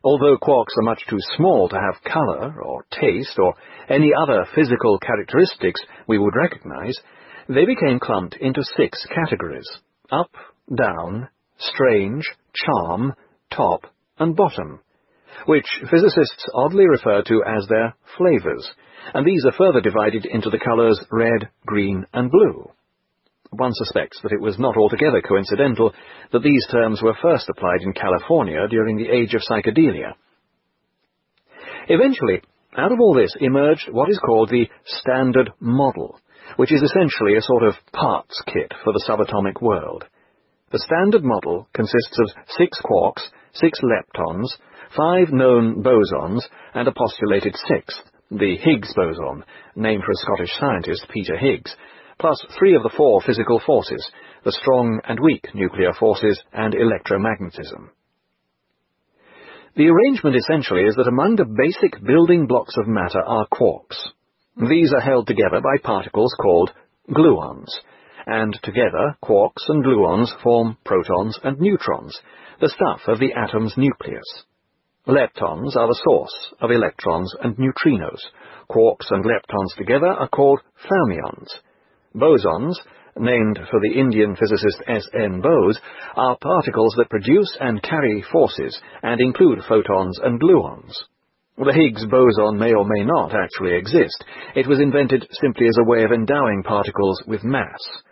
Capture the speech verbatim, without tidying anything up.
Although quarks are much too small to have color or taste or any other physical characteristics we would recognize, they became clumped into six categories: up, down, strange, charm, top, and bottom, which physicists oddly refer to as their flavors, and these are further divided into the colors red, green, and blue. One suspects that it was not altogether coincidental that these terms were first applied in California during the age of psychedelia. Eventually, out of all this emerged what is called the Standard Model, which is essentially a sort of parts kit for the subatomic world. The Standard Model consists of six quarks, six leptons, five known bosons, and a postulated sixth, the Higgs boson, named for a Scottish scientist, Peter Higgs, plus three of the four physical forces, the strong and weak nuclear forces and electromagnetism. The arrangement essentially is that among the basic building blocks of matter are quarks. These are held together by particles called gluons, and together quarks and gluons form protons and neutrons, the stuff of the atom's nucleus. Leptons are the source of electrons and neutrinos. Quarks and leptons together are called fermions. Bosons, named for the Indian physicist S N Bose, are particles that produce and carry forces and include photons and gluons. The Higgs boson may or may not actually exist. It was invented simply as a way of endowing particles with mass.